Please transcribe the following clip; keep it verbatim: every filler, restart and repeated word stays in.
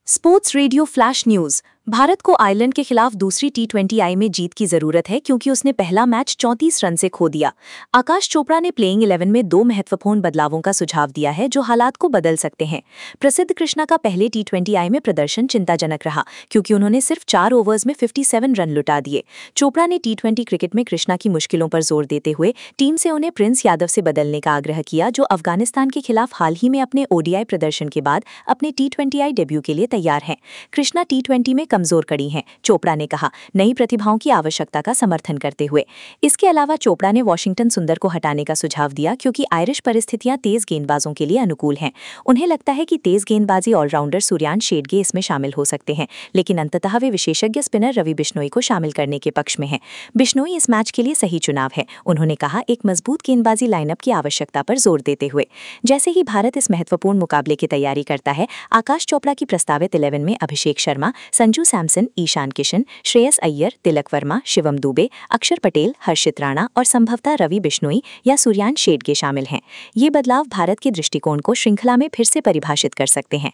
Sports radio flash news. Bharat को Ireland के खिलाफ दूसरी टी ट्वेंटी आई में जीत की जरूरत है क्योंकि उसने पहला मैच चौंतीस रन से खो दिया। आकाश चोपड़ा ने प्लेइंग इलेवन में दो महत्वपूर्ण बदलावों का सुझाव दिया है जो हालात को बदल सकते हैं। प्रसिद्ध कृष्णा का पहले टी ट्वेंटी आई में प्रदर्शन चिंताजनक रहा क्योंकि उन्होंने सिर्फ चार ओवर्स में सत्तावन रन लुटा दिए। चोपड़ा ने टी ट्वेंटी क्रिकेट में कृष्णा की मुश्किलों पर जोर देते हुए टीम से उन्हें प्रिंस यादव से बदलने का आग्रह किया, जो अफगानिस्तान के खिलाफ हाल ही में अपने ओडीआई प्रदर्शन के बाद अपने टी ट्वेंटी आई डेब्यू के लिए तैयार हैं। कृष्णा टी ट्वेंटी में कमजोर कड़ी हैं, चोपड़ा ने कहा, नई प्रतिभाओं की आवश्यकता का समर्थन करते हुए। इसके अलावा चोपड़ा ने वॉशिंगटन सुंदर को हटाने का सुझाव दिया क्योंकि आयरिश परिस्थितियां तेज गेंदबाजों के लिए अनुकूल हैं। उन्हें लगता है कि तेज गेंदबाजी ऑलराउंडर सूर्यांश शेडगे इसमें शामिल हो सकते हैं, लेकिन अंततः वे विशेषज्ञ स्पिनर रवि बिश्नोई को शामिल करने के पक्ष में हैं। बिश्नोई इस मैच के लिए सही चुनाव है, उन्होंने कहा, एक मजबूत गेंदबाजी लाइनअप की आवश्यकता पर जोर देते हुए। जैसे ही भारत इस महत्वपूर्ण मुकाबले की तैयारी करता है, आकाश चोपड़ा की प्रस्तावित इलेवन में अभिषेक शर्मा, संजू सैमसन, ईशान किशन, श्रेयस अय्यर, तिलक वर्मा, शिवम दुबे, अक्षर पटेल, हर्षित राणा और संभवतः रवि बिश्नोई या सूर्यांश शेडगे शामिल हैं। ये बदलाव भारत के दृष्टिकोण को श्रृंखला में फिर से परिभाषित कर सकते हैं।